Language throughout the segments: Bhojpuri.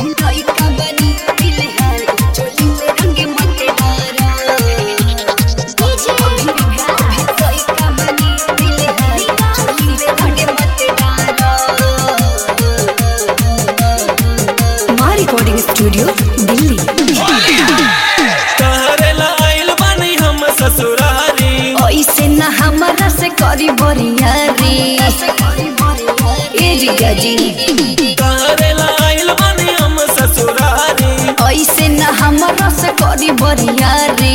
Recording studio Delhi. ऐसे न हमारा से करी बरिया रे ए जीजा जी। ऐसे न हमारा से करी बरिया रे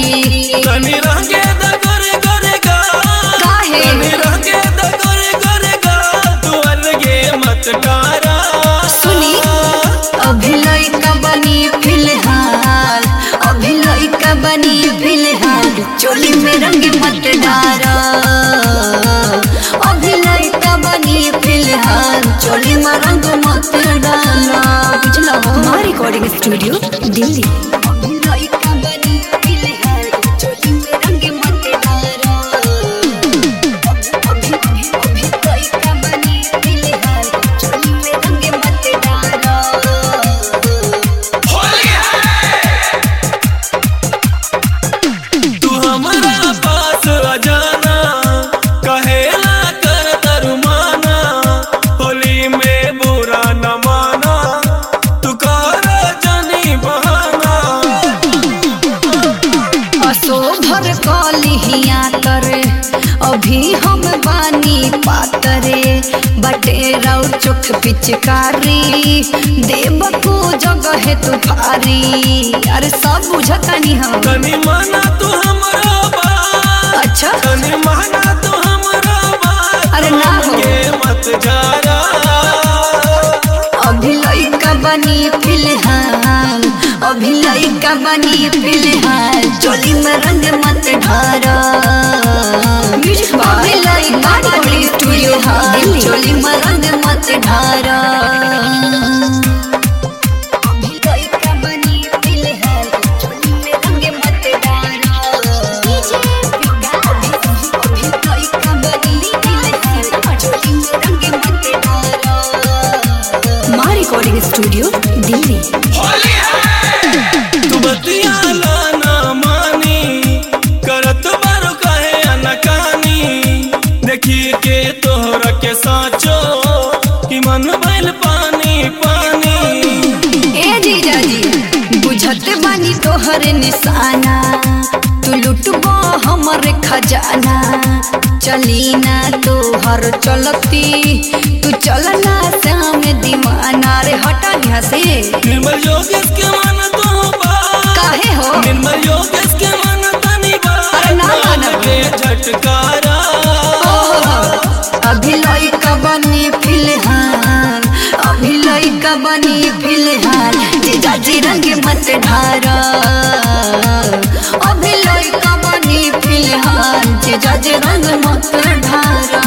सुनी अभी लइका बनी फिलहाल, अभी लइका बनी फिलहाल, चोली में रंग मत डारा। अभी लइका बनी फिलहाल, चोली में रंग मत डाला। बुझला हो? हमारा रिकॉर्डिंग स्टूडियो दिल्ली। अभी हम बानी पातरे बटेरा चोख पिचकारी देव को जगह है तुफारी। अरे सब बुझतानी हम तनी माना तू हमरा बात। अच्छा तनी माना तू हमरा बात। अरे ना हो मत जारा। अभी लइका बनी फिलहाल, अभी लइका बनी फिलहाल, चोली में रंग मत ढारा। अभी लइका बनी फिलहाल, चोली में रंग मत ढारा। अभी लइका बनी फिलहाल, चोली में रंग मत ढारा। अभी लइका बनी फिलहाल, चोली में रंग मत ढारा। हमारा रिकॉर्डिंग स्टूडियो दिल्ली। तू बतियाला ना मानी करत बारो कहे अनकानी। देखी के तोहरा के साचो कि मन भइल पानी पानी। ए जीजा जी बुझत बानी तोहर निशाना, तू लुटबो हमर खजाना। चली ना तोहर चलती, तू चलना श्याम दीवाना। रे हटा यहाँ से। निर्मल योगेश के मन तो काहे हो? निर्मल योगेश के मन तनी अरे ना माना के झटकारा। अभी लइका बनी फिलहाल, अभी लइका बनी फिलहाल, जीजा जी रंग मत ढारा। अभी लइका बनी फिलहाल, जीजा जी रंग मत ढारा।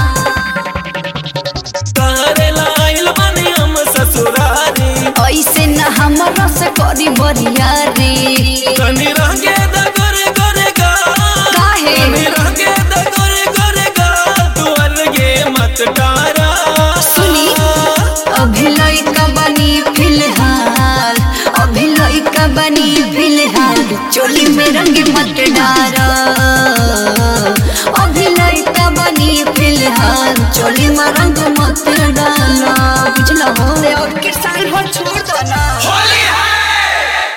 ऐसे न हमरा से करी बरिया रे तनी रंगे द करे करे गा। काहे? तनी रंगे द करे करे गा। तू अलगे मत डारा। सुनी अभी लइका बनी फिलहाल, अभी लइका बनी फिलहाल, चोली में रंग मत डारा। अभी लइका बनी फिलहाल, चोली में रंग मत डाला। बुझला हो? और के साइड हो छोड़ दो ना।